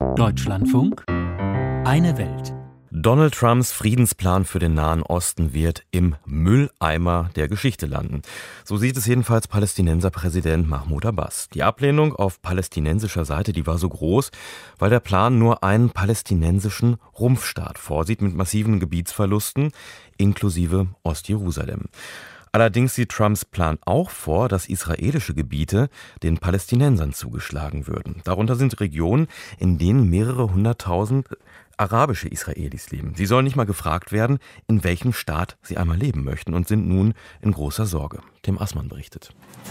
Deutschlandfunk, eine Welt. Donald Trumps Friedensplan für den Nahen Osten wird im Mülleimer der Geschichte landen. So sieht es jedenfalls Palästinenserpräsident Mahmoud Abbas. Die Ablehnung auf palästinensischer Seite, die war so groß, weil der Plan nur einen palästinensischen Rumpfstaat vorsieht mit massiven Gebietsverlusten, inklusive Ostjerusalem. Allerdings sieht Trumps Plan auch vor, dass israelische Gebiete den Palästinensern zugeschlagen würden. Darunter sind Regionen, in denen mehrere hunderttausend arabische Israelis leben. Sie sollen nicht mal gefragt werden, in welchem Staat sie einmal leben möchten und sind nun in großer Sorge. Tim Assmann berichtet.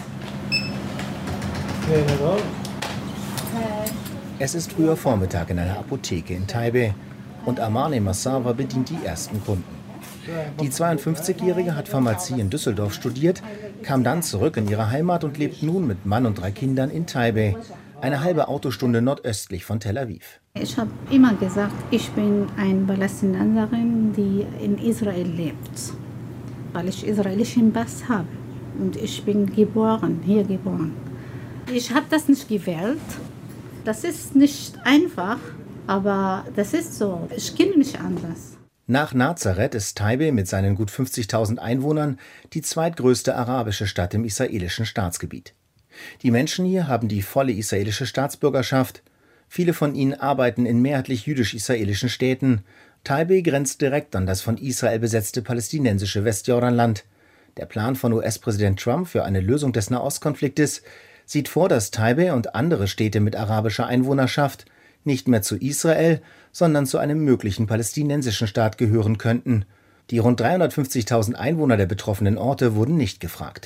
Es ist früher Vormittag in einer Apotheke in Taipeh und Amane Massawa bedient die ersten Kunden. Die 52-Jährige hat Pharmazie in Düsseldorf studiert, kam dann zurück in ihre Heimat und lebt nun mit Mann und 3 Kindern in Taipeh, eine halbe Autostunde nordöstlich von Tel Aviv. Ich habe immer gesagt, ich bin eine Palästinenserin, die in Israel lebt, weil ich israelischen Pass habe. Und ich bin hier geboren. Ich habe das nicht gewählt. Das ist nicht einfach, aber das ist so. Ich kenne nicht anders. Nach Nazareth ist Taipeh mit seinen gut 50.000 Einwohnern die zweitgrößte arabische Stadt im israelischen Staatsgebiet. Die Menschen hier haben die volle israelische Staatsbürgerschaft. Viele von ihnen arbeiten in mehrheitlich jüdisch-israelischen Städten. Taipeh grenzt direkt an das von Israel besetzte palästinensische Westjordanland. Der Plan von US-Präsident Trump für eine Lösung des Nahostkonfliktes sieht vor, dass Taipeh und andere Städte mit arabischer Einwohnerschaft nicht mehr zu Israel, sondern zu einem möglichen palästinensischen Staat gehören könnten. Die rund 350.000 Einwohner der betroffenen Orte wurden nicht gefragt.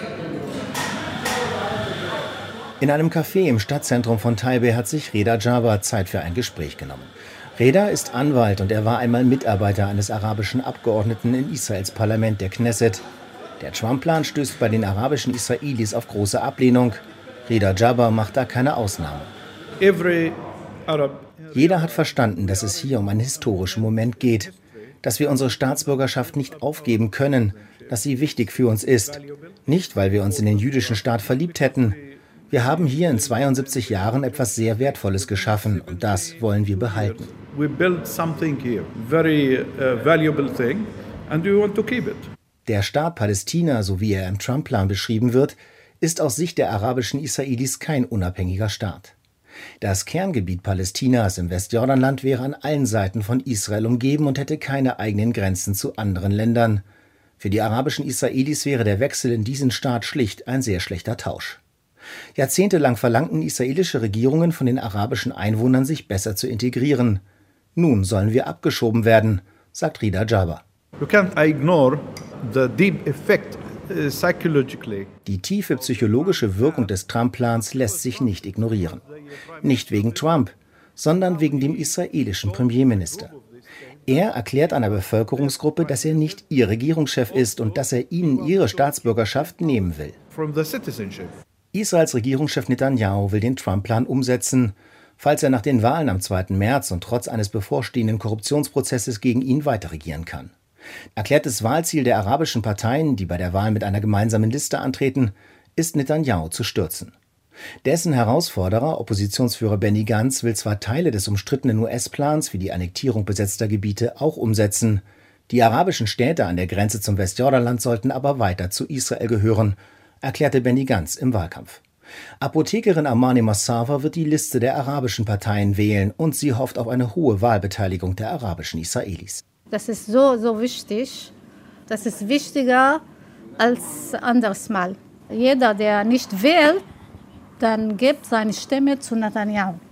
In einem Café im Stadtzentrum von Taipeh hat sich Reda Jabbar Zeit für ein Gespräch genommen. Reda ist Anwalt und er war einmal Mitarbeiter eines arabischen Abgeordneten in Israels Parlament, der Knesset. Der Trump-Plan stößt bei den arabischen Israelis auf große Ablehnung. Reda Jabbar macht da keine Ausnahme. Jeder hat verstanden, dass es hier um einen historischen Moment geht, dass wir unsere Staatsbürgerschaft nicht aufgeben können, dass sie wichtig für uns ist. Nicht, weil wir uns in den jüdischen Staat verliebt hätten. Wir haben hier in 72 Jahren etwas sehr Wertvolles geschaffen und das wollen wir behalten. Der Staat Palästina, so wie er im Trump-Plan beschrieben wird, ist aus Sicht der arabischen Israelis kein unabhängiger Staat. Das Kerngebiet Palästinas im Westjordanland wäre an allen Seiten von Israel umgeben und hätte keine eigenen Grenzen zu anderen Ländern. Für die arabischen Israelis wäre der Wechsel in diesen Staat schlicht ein sehr schlechter Tausch. Jahrzehntelang verlangten israelische Regierungen von den arabischen Einwohnern, sich besser zu integrieren. Nun sollen wir abgeschoben werden, sagt Reda Jabbar. Die tiefe psychologische Wirkung des Trump-Plans lässt sich nicht ignorieren. Nicht wegen Trump, sondern wegen dem israelischen Premierminister. Er erklärt einer Bevölkerungsgruppe, dass er nicht ihr Regierungschef ist und dass er ihnen ihre Staatsbürgerschaft nehmen will. Israels Regierungschef Netanyahu will den Trump-Plan umsetzen, falls er nach den Wahlen am 2. März und trotz eines bevorstehenden Korruptionsprozesses gegen ihn weiterregieren kann. Erklärtes Wahlziel der arabischen Parteien, die bei der Wahl mit einer gemeinsamen Liste antreten, ist Netanyahu zu stürzen. Dessen Herausforderer, Oppositionsführer Benny Gantz, will zwar Teile des umstrittenen US-Plans für die Annektierung besetzter Gebiete auch umsetzen. Die arabischen Städte an der Grenze zum Westjordanland sollten aber weiter zu Israel gehören, erklärte Benny Gantz im Wahlkampf. Apothekerin Amane Massawa wird die Liste der arabischen Parteien wählen und sie hofft auf eine hohe Wahlbeteiligung der arabischen Israelis. Das ist so wichtig. Das ist wichtiger als anderes Mal. Jeder, der nicht wählt, dann gibt seine Stimme zu Netanyahu.